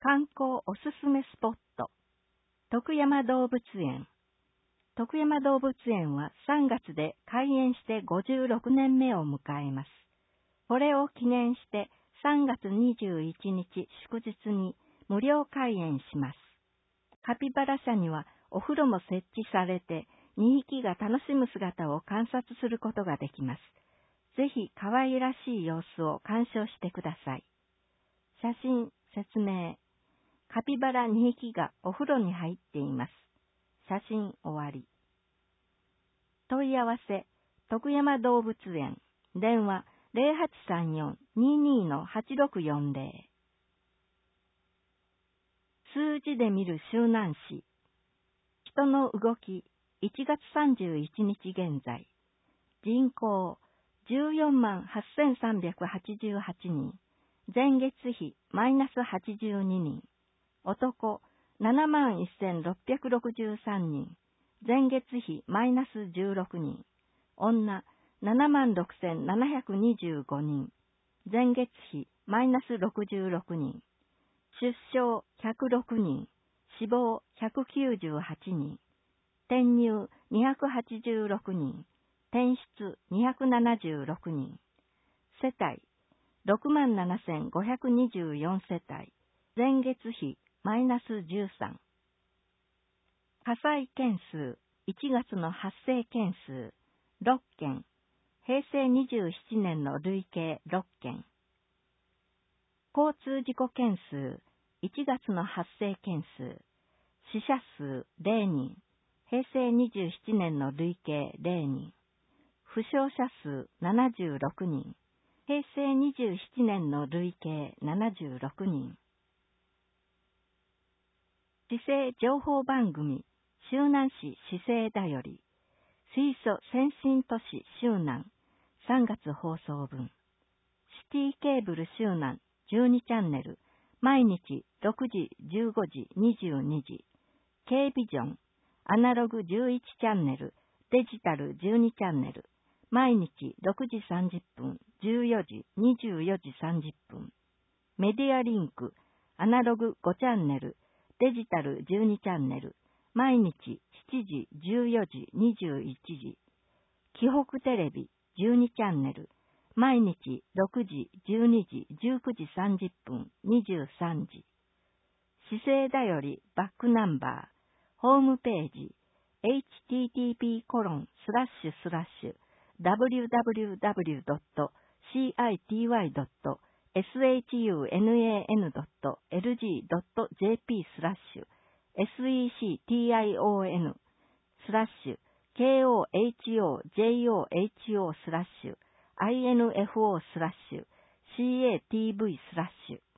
観光おすすめスポット。徳山動物園。徳山動物園は3月で開園して56年目を迎えます。これを記念して3月21日祝日に無料開園します。カピバラ舎にはお風呂も設置されて2匹が楽しむ姿を観察することができます。ぜひ可愛らしい様子を鑑賞してください。写真、説明。カピバラ2匹がお風呂に入っています。写真終わり。問い合わせ、徳山動物園、電話 0834-22-8640。数字で見る周南市。人の動き、1月31日現在。人口、148,388人。前月比、マイナス82人。男、71,663人。前月比マイナス16人。女、76,725人。前月比マイナス66人。出生106人。死亡198人。転入286人。転出276人。世帯、67,524世帯。前月比マイナス13。火災件数、1月の発生件数、6件。平成27年の累計6件。交通事故件数、1月の発生件数、死者数0人。平成27年の累計0人。負傷者数76人。平成27年の累計76人。市政情報番組、周南市市政だより、水素先進都市周南、3月放送分。シティケーブル周南12チャンネル、毎日6時、15時、22時。Kビジョン、アナログ11チャンネル、デジタル12チャンネル、毎日6時30分、14時、24時30分。メディアリンク、アナログ5チャンネル、デジタル12チャンネル、毎日7時、14時、21時。紀北テレビ12チャンネル、毎日6時、12時、19時30分、23時。市政だよりバックナンバー、ホームページ、http://www.citywn.secun/kohojoho/info/catv/.